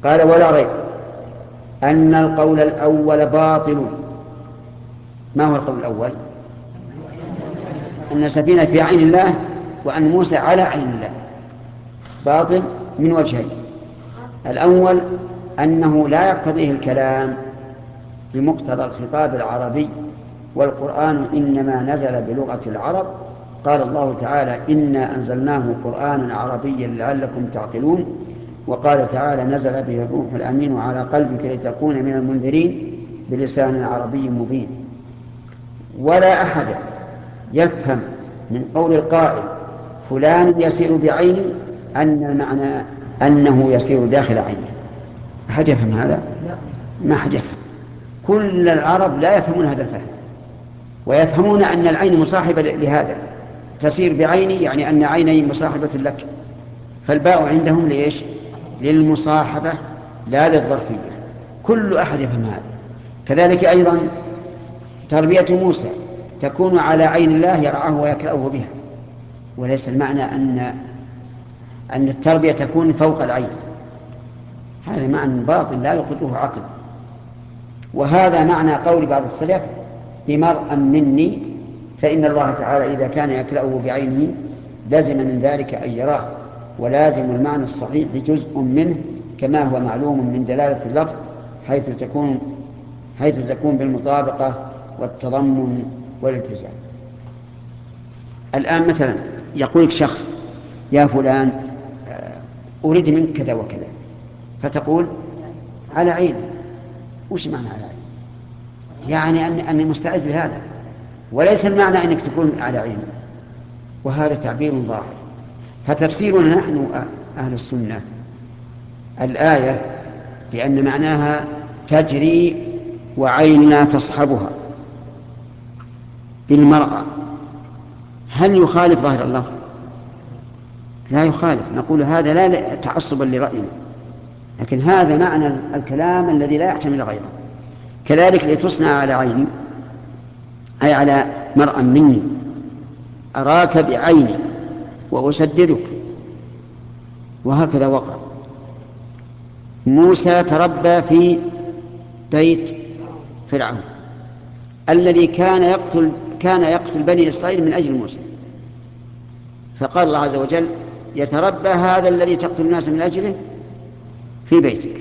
قال ولا ريب أن القول الأول باطل. ما هو القول الأول؟ أن السفينة في عين الله وأن موسى على عين الله. باطل من وجهين: الأول أنه لا يقتضيه الكلام بمقتضى الخطاب العربي، والقرآن إنما نزل بلغة العرب. قال الله تعالى: إنا أنزلناه قرآنا عربيا لعلكم تعقلون. وقال تعالى: نزل به الروح الأمين على قلبك لتكون من المنذرين بلسان عربي مبين. ولا أحد يفهم من قول القائل فلان يسير بعيني أن المعنى أنه يسير داخل عينه. أحد يفهم هذا؟ ما أحد يفهم. كل العرب لا يفهمون هذا الفهم، ويفهمون أن العين مصاحبة لهذا. تسير بعيني يعني أن عيني مصاحبة لك، فالباء عندهم ليش؟ للمصاحبة لا للظرفية. كل أحد يفهم هذا. كذلك أيضا تربية موسى تكون على عين الله يرعاه ويكلأه بها، وليس المعنى أن التربية تكون فوق العين. هذا معنى باطل لا يقره عقل. وهذا معنى قول بعض السلف: بمرء مني، فإن الله تعالى إذا كان يكلأه بعينه لازم من ذلك أن يراه، ولازم المعنى الصحيح جزء منه، كما هو معلوم من دلالة اللفظ حيث تكون بالمطابقة والتضمن والالتزام. الآن مثلا يقول لك شخص: يا فلان أريد منك كذا وكذا، فتقول: على عيني. وش معنى على عيني؟ يعني أني مستعد لهذا، وليس المعنى أنك تكون على عيني. وهذا تعبير ظاهر. فتفسيرنا نحن أهل السنة الآية بأن معناها تجري وعيننا تصحبها بالمرأة، هل يخالف ظاهر اللفظ؟ لا يخالف. نقول هذا لا تعصبا لرأينا، لكن هذا معنى الكلام الذي لا يحتمل غيره. كذلك لتصنع على عيني أي على مرأى مني، أراك بعيني وأسددك. وهكذا وقع. موسى تربى في بيت فرعون الذي كان يقتل بني إسرائيل من أجل موسى، فقال الله عز وجل: يتربى هذا الذي تقتل الناس من أجله في بيتك.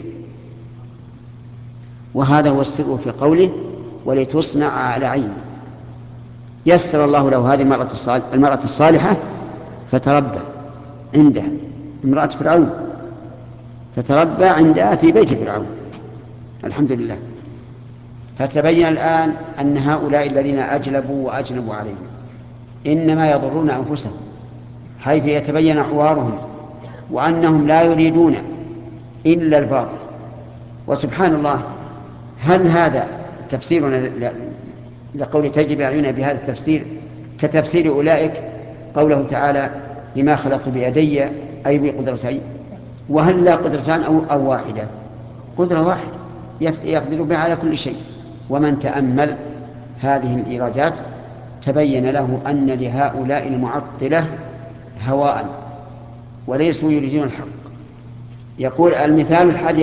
وهذا هو السر في قوله: ولتصنع على عيني. يسر الله له هذه المرأة الصالحة فتربى عندها، امرأة فرعون، فتربى عندها في بيت فرعون. الحمد لله. فتبين الآن أن هؤلاء الذين أجلبوا وأجنبوا عليهم إنما يضرون أنفسهم، حيث يتبين حوارهم وأنهم لا يريدون إلا الباطل. وسبحان الله، هل هذا تفسيرنا لقول تجب أعيننا بهذا التفسير كتفسير أولئك قوله تعالى: لما خلقت بيدي أي بقدرتي؟ وهل لا قدرتان أو واحدة؟ قدرة واحدة يقدر بها على كل شيء. ومن تأمل هذه الإيرادات تبين له أن لهؤلاء المعطلة هواء وليسوا يريدون الحق. يقول المثال الحادي